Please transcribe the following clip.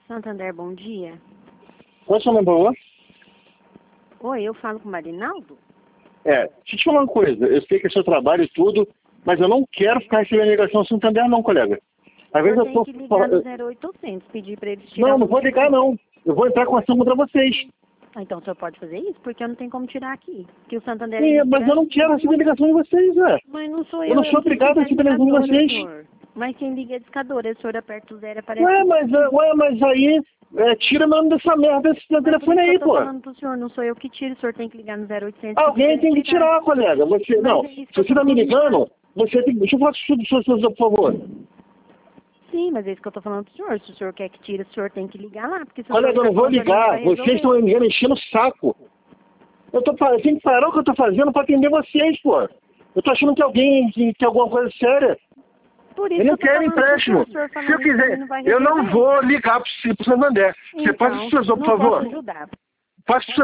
Santander, bom dia. Qual é o seu nome, por favor? Oi, eu falo com o Marinaldo? Deixa eu te falar uma coisa. Eu sei que é seu trabalho e tudo, mas eu não quero ficar recebendo ligação Santander não, colega. Às vezes eu Tem tô... que ligar no 0800, pedir para eles Não, tirarem. não vou ligar não. Eu vou entrar com ação contra vocês. Ah, então o senhor pode fazer isso? Porque eu não tenho como tirar aqui. Que o Santander... Sim, mas eu não quero receber ligação de vocês, velho. Mas não sou eu. Eu não sou obrigado a receber ligação de vocês. Senhor. Mas quem liga é a discadora. O senhor aperta o zero e aparece... Mas aí... tira meu nome dessa merda desse telefone aí, eu tô pô. falando pro senhor, não sou eu que tiro. O senhor tem que ligar no 0800. Alguém tem que tirar, colega. Você, não, se você tá me ligando, você tem que... Deixa eu falar com o senhor, por favor. Sim, mas é isso que eu tô falando pro senhor. Se o senhor quer que tire, o senhor tem que ligar lá. Porque se Colega, eu não vou ligar. Vocês estão me enchendo o saco. Eu tenho que parar o que eu tô fazendo pra atender vocês, pô. Eu tô achando que alguém tem alguma coisa séria. Por isso Eu não quero empréstimo. Se eu quiser, eu não vou ligar pro Santander. Você passa o seu, por favor. Ajudar. Passa o